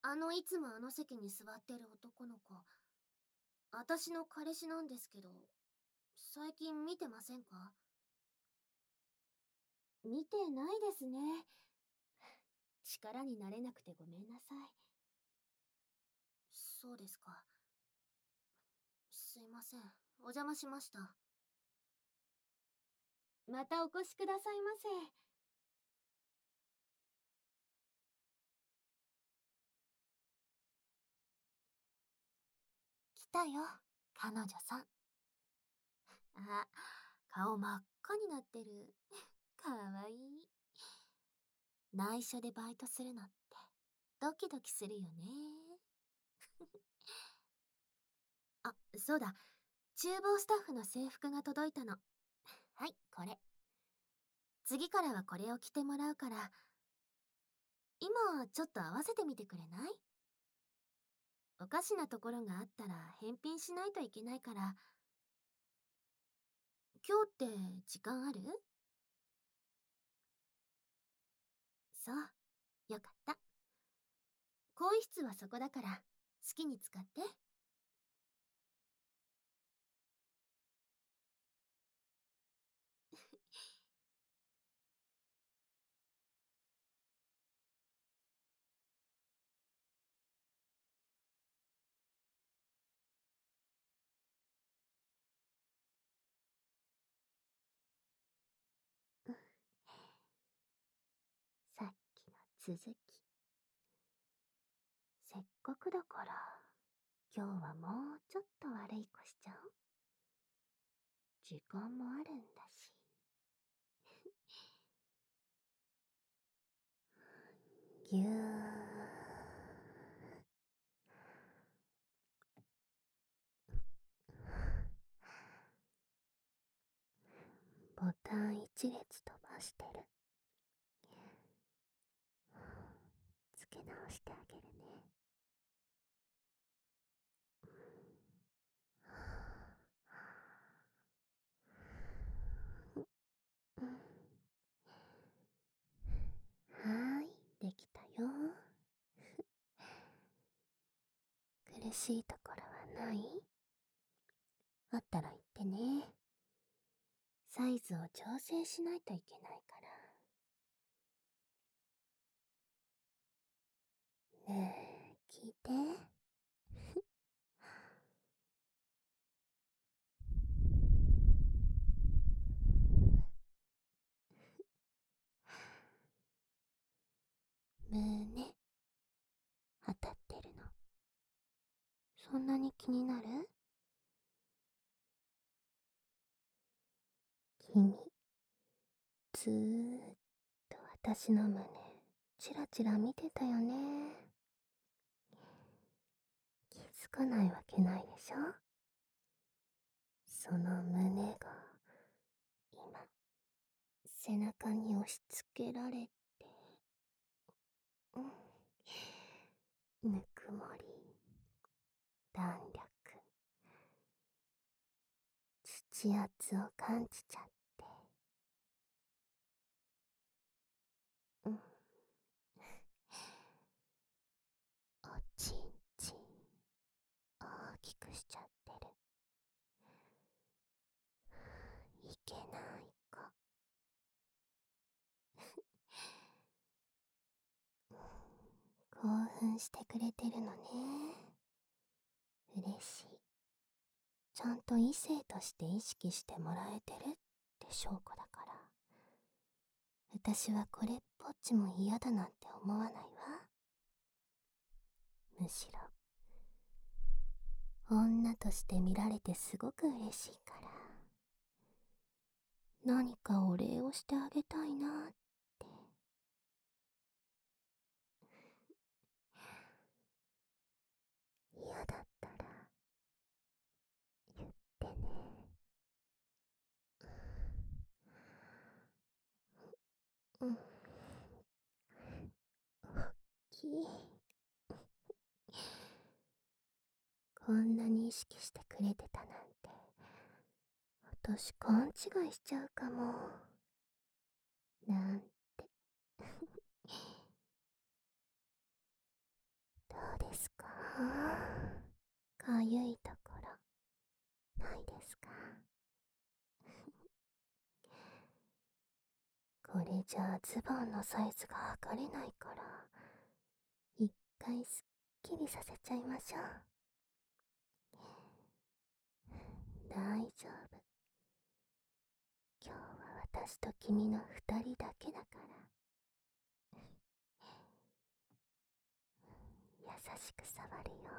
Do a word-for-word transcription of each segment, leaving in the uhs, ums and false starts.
あのいつもあの席に座ってる男の子、私の彼氏なんですけど、最近見てませんか？ 見てないですね。力になれなくてごめんなさい。 そうですか。すいません。お邪魔しました。 またお越しくださいませ。 来たよ、彼女さん。あ、顔真っ赤になってる。かわいい。内緒でバイトするのってドキドキするよね。あ、そうだ。厨房スタッフの制服が届いたの。はい、これ。次からはこれを着てもらうから、今ちょっと合わせてみてくれない？おかしなところがあったら返品しないといけないから。今日って時間ある？そう、よかった。更衣室はそこだから好きに使って。さっきの続き。せっかくだから今日はもうちょっと悪い子しちゃおう。時間もあるんだし。ぎゅー。ボタン一列飛ばしてる。つけ直してあげるね。はーい、できたよ。苦しいところはない？あったら言ってね。サイズを調整しないといけないから。ねえ、聞いて。胸、当たってるの。そんなに気になる？君、ずーっと私の胸、チラチラ見てたよね。気づかないわけないでしょ？その胸が、今、背中に押し付けられて、うん。ぬくもり、弾力、土圧を感じちゃって。うん。おちんちん、大きくしちゃってる。いけない子。興奮してくれてるのね。嬉しい。ちゃんと異性として意識してもらえてるって証拠だから。私はこれっぽっちも嫌だなんて思わないわ。むしろ、女として見られてすごく嬉しいから。何かお礼をしてあげたいなって。嫌だったら言ってね。うん。おっきい。こんなに意識してくれてたなんて、私勘違いしちゃうかも。なんて。どゆいところないですか？これじゃあズボンのサイズが測れないから、一回すっきりさせちゃいましょう。大丈夫。今日は私と君の二人だけだから。優しく触るよ。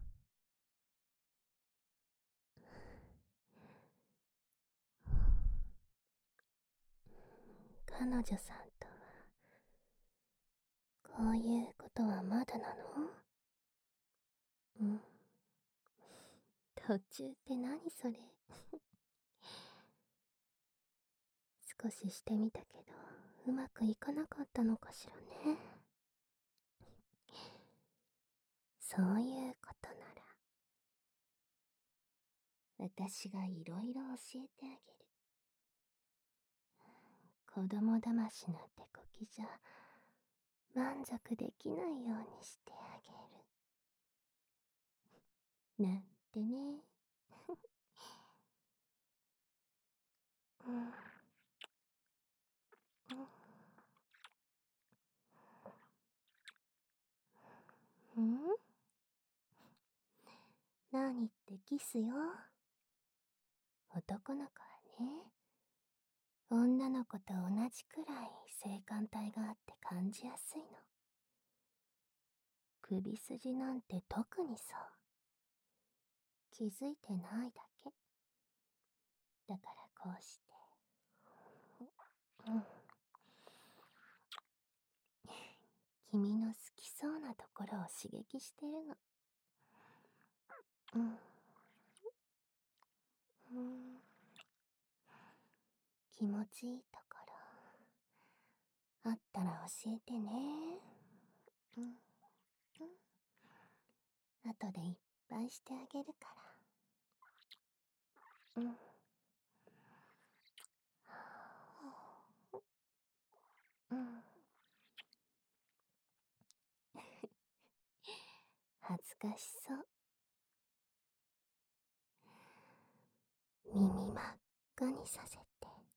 彼女さんとはこういうことはまだなの？うん。途中って何それ？少ししてみたけどうまくいかなかったのかしらね。そういうことなら私がいろいろ教えてあげる。子供騙しなんてこきじゃ満足できないようにしてあげる。なんてね。うん。うん。何ってキスよ。男の子はね、女の子と同じくらい性感帯があって感じやすいの。首筋なんて特にそう。気づいてないだけ。だからこうして、うん、君の好きそうなところを刺激してるの。うん。うん。気持ちいいところあったら教えてね。うん。うん。後でいっぱいしてあげるから。うん。うん。恥ずかしそう。耳真っ赤にさせて。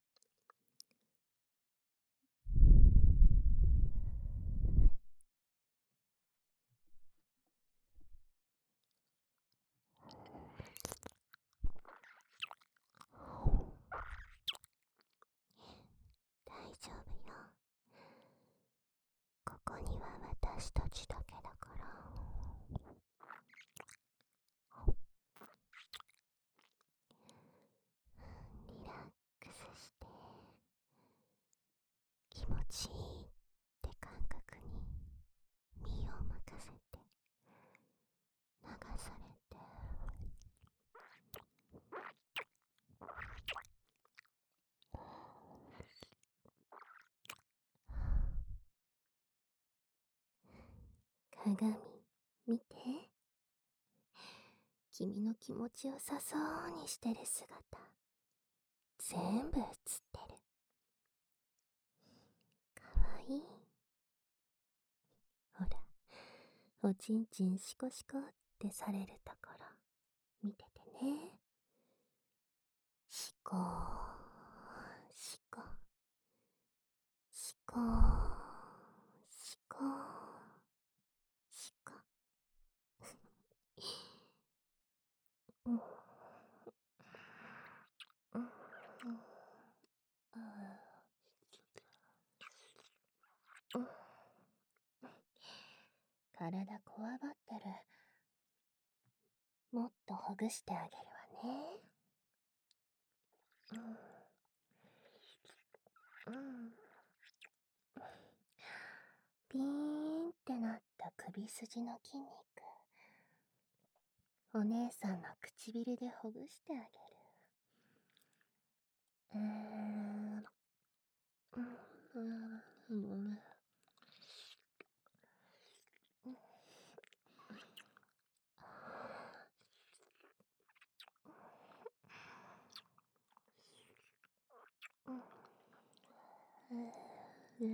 大丈夫よ。ここには私たちだけだから。リラックスして気持ちいいって感覚に身を任せて流されて。鏡見て。君の気持ちよさそうにしてる姿全部映ってる。かわいい。ほら、おちんちんシコシコってされるところ見ててね。シコーシコシコーシコーシコ。うんうんうん。うん。体こわばってる。もっとほぐしてあげるわね。うん。うん。ピーンってなった首筋の筋肉、お姉さんの唇でほぐしてあげる。うーん。うん。うん。うん。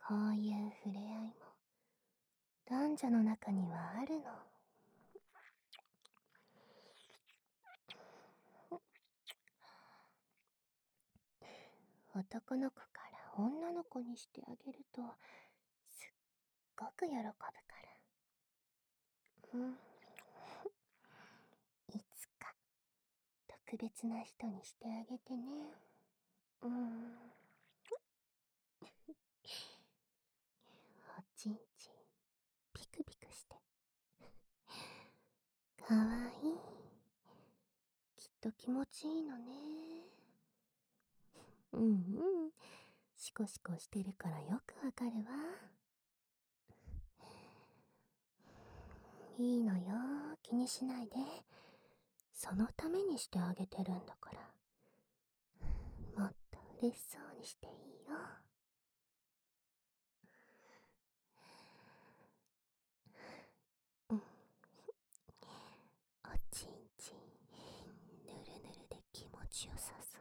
こういう触れ合いも男女の中にはあるの。男の子から女の子にしてあげるとすっごく喜ぶから。うん。いつか特別な人にしてあげてね。うん。おちんちんピクピクしてかわいい。きっと気持ちいいのね。うんうん。シコシコしてるからよくわかるわ。いいのよ、気にしないで。そのためにしてあげてるんだから。もっと嬉しそうにしていいよ。うん。おちんちんぬるぬるで気持ちよさそう。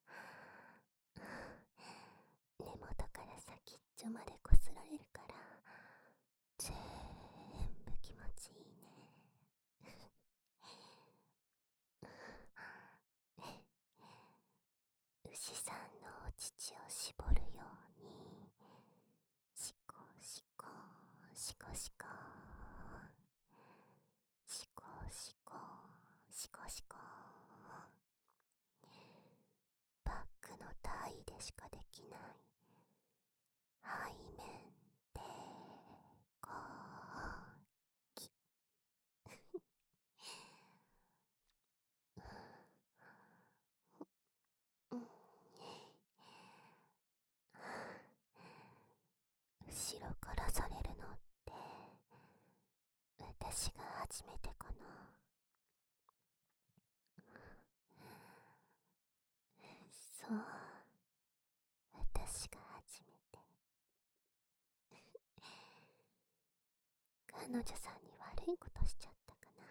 根元から先っちょまでこすられるから全部気持ちいいね。牛さんのお乳を絞るようにシコシコシコシコシコシコシコシコ。バックの体でしかできない背面抵抗き。うん。後ろからされるのって私が初めてかな。そう、私が初めて。彼女さんに悪いことしちゃったかな。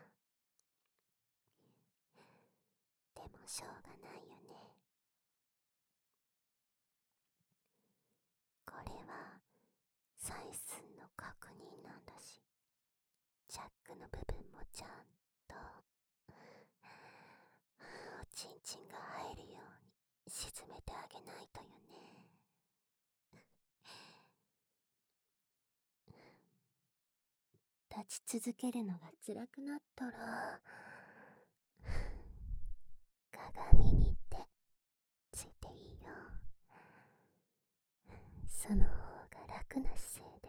でもしょうがないよね。これは採寸の確認なんだし、ジャックの部分もちゃんとおちんちんが入るように沈めてあげないとよね。立ち続けるのが辛くなったら鏡に手ついていいよ。その方が楽な姿勢で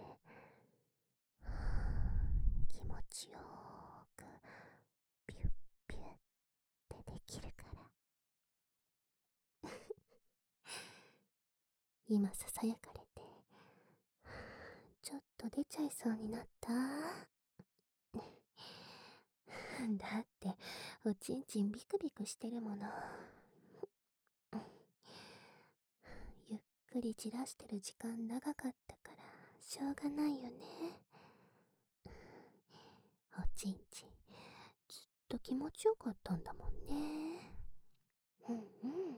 気持ちよーくピュッピュッってできるから。今ささやかれてちょっと出ちゃいそうになった。だっておちんちんビクビクしてるもの。ゆっくりじらしてる時間長かったからしょうがないよね。おちんちんずっと気持ちよかったんだもんね。うんうん。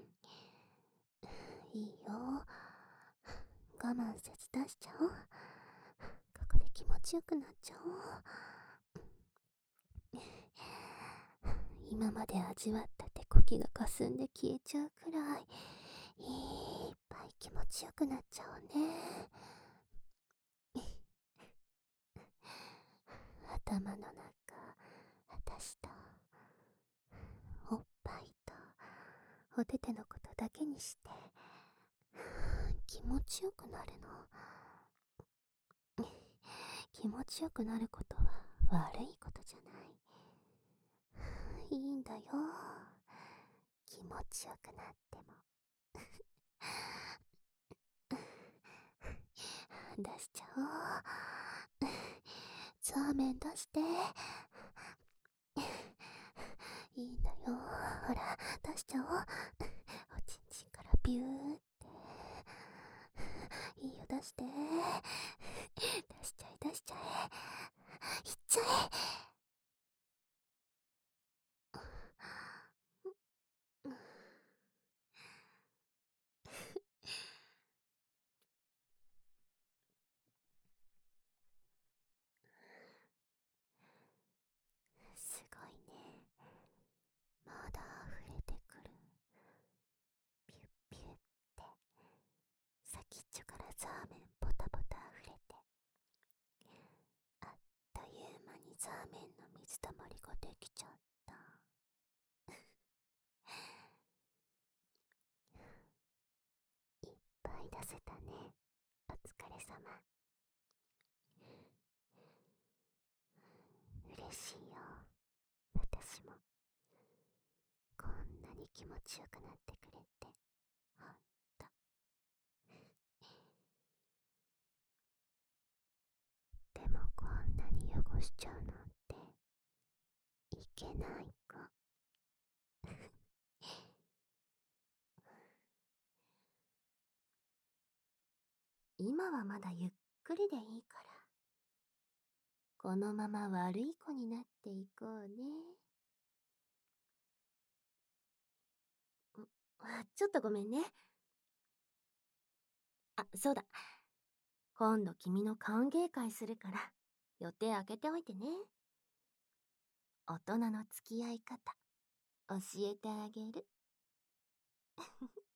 いいよ。我慢せず出しちゃおう。ここで気持ちよくなっちゃおう。今まで味わった手こきがかすんで消えちゃうくらいいっぱい気持ちよくなっちゃうね。頭の中、私とおっぱいとおててのことだけにして気持ちよくなるの。気持ちよくなることは悪いことじゃない。いいんだよ、気持ちよくなっても。出しちゃおう。そうめん出して。いいんだよ、ほら出しちゃおう。おちんちんからビューって。いいよ出して。出しちゃえ出しちゃえ。いっちゃえ。 い出せたね。お疲れ様。嬉しいよ。私も。こんなに気持ちよくなってくれて。ほんと。でもこんなに汚しちゃうなんていけないか。今はまだゆっくりでいいから。このまま悪い子になっていこうね。あ、ちょっとごめんね。あ、そうだ。今度君の歓迎会するから、予定開けておいてね。大人の付き合い方、教えてあげる。